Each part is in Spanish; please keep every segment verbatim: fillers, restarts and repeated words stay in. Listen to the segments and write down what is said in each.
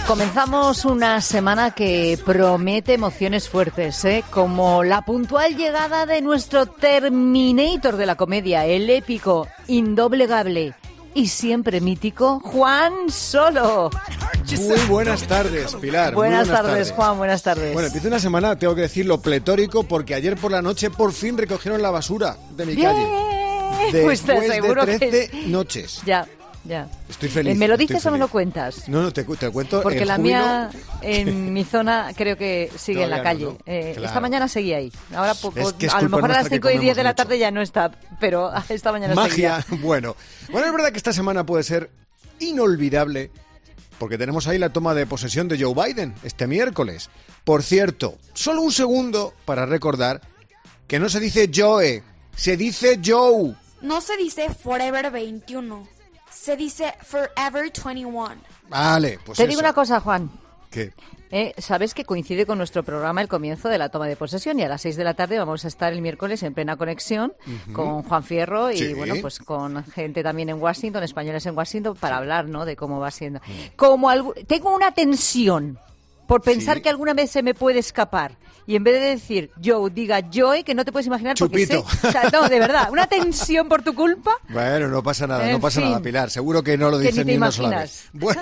Comenzamos una semana que promete emociones fuertes, ¿eh? Como la puntual llegada de nuestro Terminator de la comedia, el épico, indoblegable y siempre mítico Juan Solo. Muy buenas tardes, Pilar. Buenas, buenas tardes, tardes, Juan, buenas tardes. Bueno, empieza una semana, tengo que decirlo, pletórico, porque ayer por la noche por fin recogieron la basura de mi Bien. calle. Pues te Después aseguro de trece que... noches. Ya. Ya. Estoy feliz. Eh, ¿Me lo dices estoy o me lo feliz. cuentas? No, no, te, te cuento. Porque el la júbilo... mía, en mi zona, creo que sigue en la calle. No, no. Eh, Claro. Esta mañana seguía ahí. Ahora, po, po, Es que es a lo culpa mejor a las nuestra que cinco y diez de la comemos tarde mucho. ya no está, pero esta mañana Magia, seguía. bueno. Bueno, es verdad que esta semana puede ser inolvidable porque tenemos ahí la toma de posesión de Joe Biden este miércoles. Por cierto, solo un segundo para recordar que no se dice Joe, se dice Joe. No se dice Forever veintiuno, se dice Forever veintiuno. Vale, pues Te eso. digo una cosa, Juan. ¿Qué? Eh, Sabes que coincide con nuestro programa el comienzo de la toma de posesión y a las seis de la tarde vamos a estar el miércoles en plena conexión Ujú. con Juan Fierro y Sí. bueno, pues con gente también en Washington, españoles en Washington, para hablar, ¿no?, de cómo va siendo. Como algu- tengo una tensión por pensar Sí. que alguna vez se me puede escapar y en vez de decir Joe, diga Joey, que no te puedes imaginar porque Chupito. sé, o sea, no, de verdad, una tensión por tu culpa. Bueno, no pasa nada, En no pasa fin. nada, Pilar. Seguro que no lo Que ni dicen te ni una sola imaginas. vez. Bueno,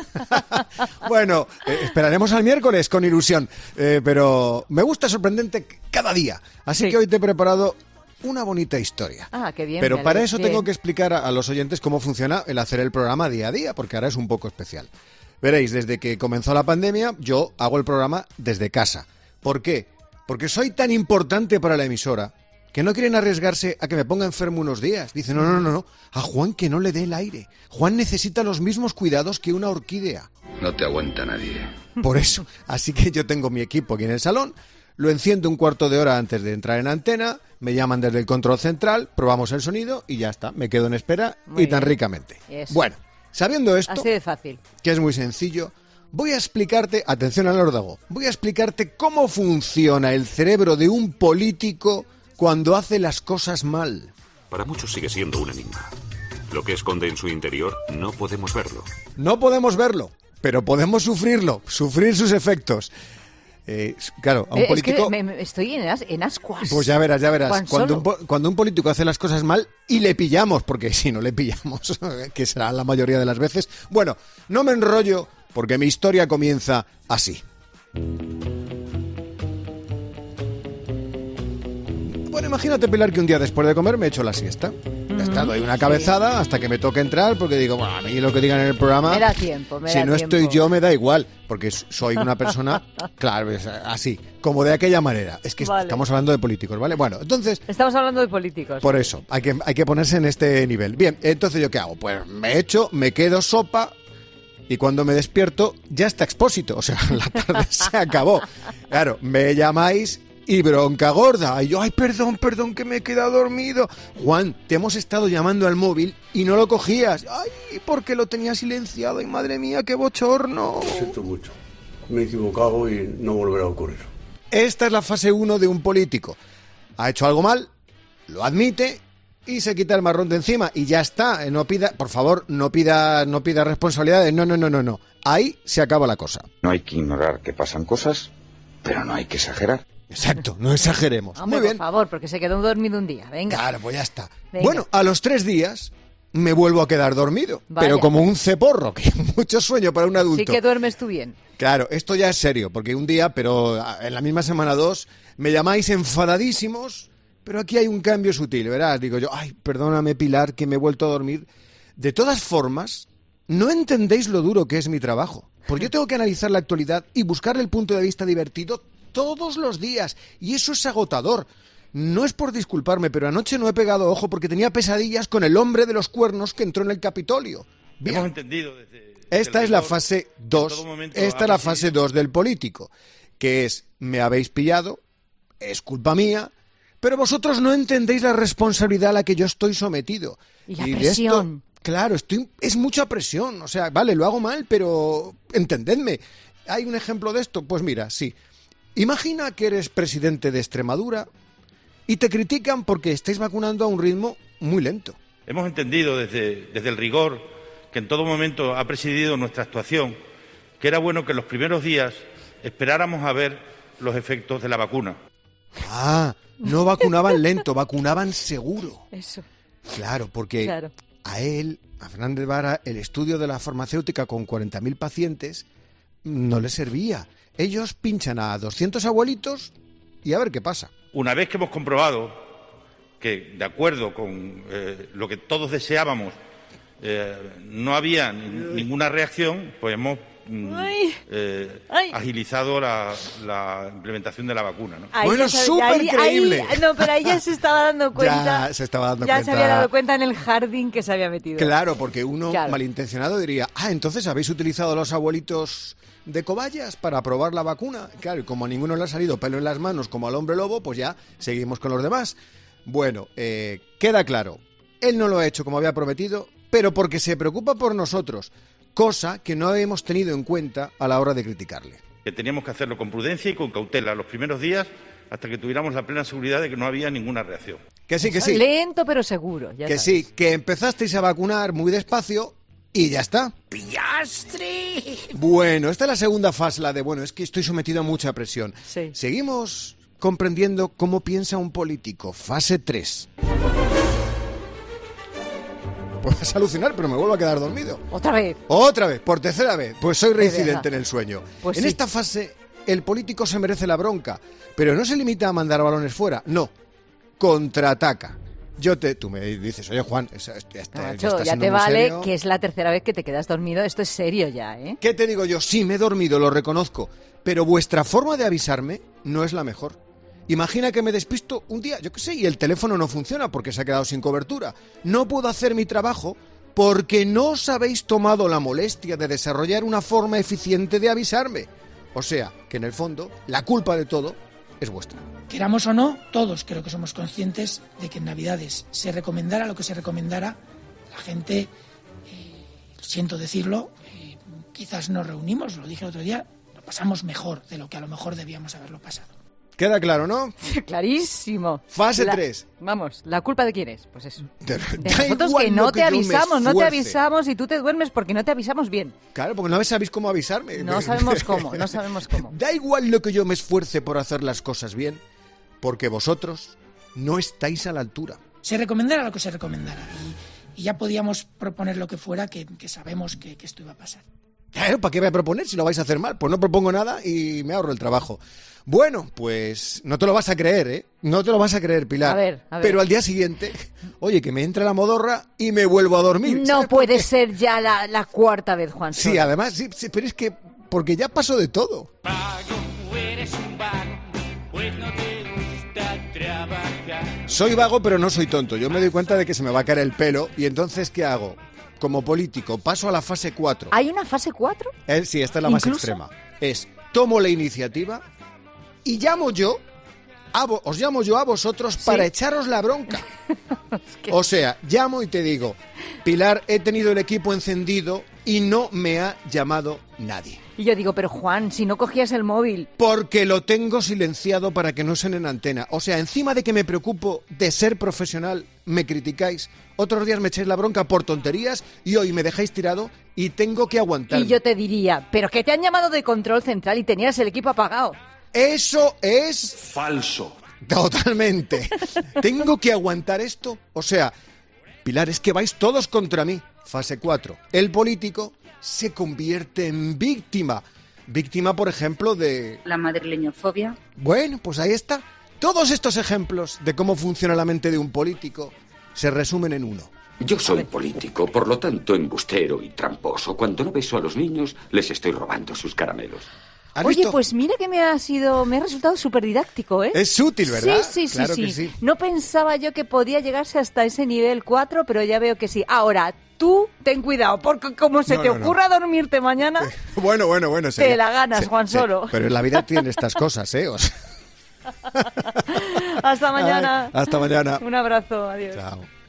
bueno eh, esperaremos al miércoles con ilusión, eh, pero me gusta sorprendente cada día. Así Sí. que hoy te he preparado una bonita historia. Ah, qué bien. Pero me para alegro. eso Bien. tengo que explicar a, a los oyentes cómo funciona el hacer el programa día a día, porque ahora es un poco especial. Veréis, desde que comenzó la pandemia, yo hago el programa desde casa. ¿Por qué? Porque soy tan importante para la emisora que no quieren arriesgarse a que me ponga enfermo unos días. Dicen, no, no, no, no, a Juan que no le dé el aire. Juan necesita los mismos cuidados que una orquídea. No te aguanta nadie. Por eso, así que yo tengo mi equipo aquí en el salón, lo enciendo un cuarto de hora antes de entrar en antena, me llaman desde el control central, probamos el sonido y ya está, me quedo en espera Muy y tan bien. ricamente. Eso. Bueno, sabiendo esto, Así de fácil. que es muy sencillo, voy a explicarte, atención al órdago, voy a explicarte cómo funciona el cerebro de un político cuando hace las cosas mal. Para muchos sigue siendo un enigma. Lo que esconde en su interior no podemos verlo. No podemos verlo, pero podemos sufrirlo, sufrir sus efectos. Eh, claro, a un Eh, político... Es que me- me- estoy en, as- en ascuas. Pues ya verás, ya verás. Juan Cuando Solo. un, po- cuando un político hace las cosas mal y le pillamos, porque si no le pillamos, que será la mayoría de las veces. Bueno, no me enrollo porque mi historia comienza así. Bueno, imagínate, Pilar, que un día después de comer me echo la siesta. Ya está, doy una cabezada hasta que me toque entrar porque digo, bueno, a mí lo que digan en el programa... Me da tiempo, me Si da no tiempo. estoy yo, me da igual, porque soy una persona, claro, es así, como de aquella manera. Es que Vale. estamos hablando de políticos, ¿vale? Bueno, entonces... Estamos hablando de políticos. Por eso, hay que, hay que ponerse en este nivel. Bien, entonces ¿yo qué hago? Pues me echo, me quedo sopa y cuando me despierto ya está Expósito. O sea, la tarde se acabó. Claro, me llamáis y bronca gorda. Y yo, ay, perdón, perdón, que me he quedado dormido. Juan, te hemos estado llamando al móvil y no lo cogías. Ay, porque lo tenía silenciado. Y madre mía, qué bochorno. Lo siento mucho. Me he equivocado y no volverá a ocurrir. Esta es la fase uno de un político. Ha hecho algo mal, lo admite y se quita el marrón de encima y ya está. Eh, No pida, por favor, no pida, no pida responsabilidades. No, no, no, no, no. Ahí se acaba la cosa. No hay que ignorar que pasan cosas, pero no hay que exagerar. Exacto, no exageremos. Hombre, Muy bien. por favor, porque se quedó dormido un día. Venga. Claro, pues ya está. Venga. Bueno, a los tres días me vuelvo a quedar dormido, Vaya. pero como un ceporro, que mucho sueño para un adulto. Sí que duermes tú bien. Claro, esto ya es serio, porque un día, pero en la misma semana dos, me llamáis enfadadísimos, pero aquí hay un cambio sutil, verás. Digo yo, ay, perdóname, Pilar, que me he vuelto a dormir. De todas formas, no entendéis lo duro que es mi trabajo, porque yo tengo que analizar la actualidad y buscarle el punto de vista divertido todos los días, y eso es agotador. No es por disculparme, pero anoche no he pegado ojo porque tenía pesadillas con el hombre de los cuernos que entró en el Capitolio. Bien. Hemos entendido desde, desde Esta el es la rigor fase que en dos. todo momento Esta ha es la presidido- fase dos del político, que es, me habéis pillado, es culpa mía, pero vosotros no entendéis la responsabilidad a la que yo estoy sometido. Y la de presión. esto, claro, estoy, es mucha presión. O sea, vale, lo hago mal, pero entendedme. ¿Hay un ejemplo de esto? Pues mira, sí. Imagina que eres presidente de Extremadura y te critican porque estáis vacunando a un ritmo muy lento. Hemos entendido desde, desde el rigor que en todo momento ha presidido nuestra actuación que era bueno que en los primeros días esperáramos a ver los efectos de la vacuna. Ah, no vacunaban lento, vacunaban seguro. Eso. Claro, porque Claro. a él, a Fernández Vara, el estudio de la farmacéutica con cuarenta mil pacientes no le servía. Ellos pinchan a doscientos abuelitos y a ver qué pasa. Una vez que hemos comprobado que, de acuerdo con eh, lo que todos deseábamos, eh, no había ni- ninguna reacción, pues hemos mm, Ay. eh, Ay. agilizado la, la implementación de la vacuna, ¿no? Ahí Bueno, ya sabe- súper ahí- creíble. ahí- no, pero ahí ya se estaba dando cuenta. Ya se estaba dando ya cuenta. se había dado cuenta en el jardín que se había metido. Claro, porque uno Claro. malintencionado diría, ah, entonces habéis utilizado a los abuelitos de cobayas para probar la vacuna. Claro, y como a ninguno le ha salido pelo en las manos como al hombre lobo, pues ya seguimos con los demás. Bueno, eh, queda claro, él no lo ha hecho como había prometido, pero porque se preocupa por nosotros, cosa que no hemos tenido en cuenta a la hora de criticarle. Que teníamos que hacerlo con prudencia y con cautela los primeros días hasta que tuviéramos la plena seguridad de que no había ninguna reacción. Que sí, que sí, Lento pero seguro. Ya que sabes. sí, que empezasteis a vacunar muy despacio y ya está. ¡Pillastre! Bueno, esta es la segunda fase, la de, bueno, es que estoy sometido a mucha presión. Sí. Seguimos comprendiendo cómo piensa un político. Fase tres. Puedes alucinar, pero me vuelvo a quedar dormido. Otra vez. Otra vez, por tercera vez. Pues soy reincidente verdad. en el sueño. Pues en sí. esta fase, el político se merece la bronca, pero no se limita a mandar balones fuera, no. Contraataca. Yo te, tú me dices, oye Juan, eso- esto- esto- No, ya macho, está ya siendo te muy vale serio. que es la tercera vez que te quedas dormido. Esto es serio ya, ¿eh? ¿Qué te digo yo? Sí, me he dormido, lo reconozco, pero vuestra forma de avisarme no es la mejor. Imagina que me despisto un día, yo qué sé, y el teléfono no funciona porque se ha quedado sin cobertura. No puedo hacer mi trabajo porque no os habéis tomado la molestia de desarrollar una forma eficiente de avisarme. O sea, que en el fondo, la culpa de todo es vuestra. Queramos o no, todos creo que somos conscientes de que en Navidades se recomendara lo que se recomendara, la gente, eh, siento decirlo, eh, quizás nos reunimos, lo dije el otro día, lo pasamos mejor de lo que a lo mejor debíamos haberlo pasado. ¿Queda claro, no? Clarísimo. Fase La- tres. Vamos, ¿la culpa de quién es? Pues eso. Da De nosotros igual que no lo te yo me avisamos, no te esfuerce. avisamos y tú te duermes porque no te avisamos bien. Claro, porque no sabéis cómo avisarme. No sabemos cómo, no sabemos cómo. Da igual lo que yo me esfuerce por hacer las cosas bien, porque vosotros no estáis a la altura. Se recomendara lo que se recomendara y, y ya podíamos proponer lo que fuera, que, que sabemos que, que esto iba a pasar. Claro, ¿para qué voy a proponer si lo vais a hacer mal? Pues no propongo nada y me ahorro el trabajo. Bueno, pues no te lo vas a creer, ¿eh? No te lo vas a creer, Pilar. A ver, a ver. Pero al día siguiente, oye, que me entra la modorra y me vuelvo a dormir. No ¿sabes por puede qué? ser ya la, la cuarta vez, Juan. Sí, Solo. además, sí, sí, pero es que porque ya pasó de todo. Soy vago, pero no soy tonto. Yo me doy cuenta de que se me va a caer el pelo y entonces, ¿qué hago? Como político, paso a la fase cuatro. ¿Hay una fase cuatro? Eh, sí, esta es la más ¿Incluso? extrema. Es, tomo la iniciativa y llamo yo, a vo- os llamo yo a vosotros para echaros la bronca. O sea, llamo y te digo, Pilar, he tenido el equipo encendido y no me ha llamado nadie. Y yo digo, pero Juan, si no cogías el móvil. Porque lo tengo silenciado para que no suene en antena. O sea, encima de que me preocupo de ser profesional, me criticáis. Otros días me echáis la bronca por tonterías y hoy me dejáis tirado y tengo que aguantar. Y yo te diría, pero que te han llamado de control central y tenías el equipo apagado. Eso es Falso. totalmente. ¿Tengo que aguantar esto? O sea, Pilar, es que vais todos contra mí. Fase cuatro. El político se convierte en víctima. Víctima, por ejemplo, de... La madrileñofobia. Bueno, pues ahí está. Todos estos ejemplos de cómo funciona la mente de un político se resumen en uno. Yo soy político, por lo tanto embustero y tramposo. Cuando no beso a los niños, les estoy robando sus caramelos. ¿Has Oye, visto? pues mira que me ha sido, me ha resultado súper didáctico, ¿eh? Es útil, ¿verdad? Sí, sí, sí, Claro sí. que sí. No pensaba yo que podía llegarse hasta ese nivel cuatro, pero ya veo que sí. Ahora, tú ten cuidado, porque como se No, te no, no. ocurra dormirte mañana, Bueno, bueno, bueno. te sería- la ganas, se- Juan se- Solo. Pero la vida tiene estas cosas, ¿eh? O sea- Hasta mañana. Ay, hasta mañana. Un abrazo, adiós. Chao.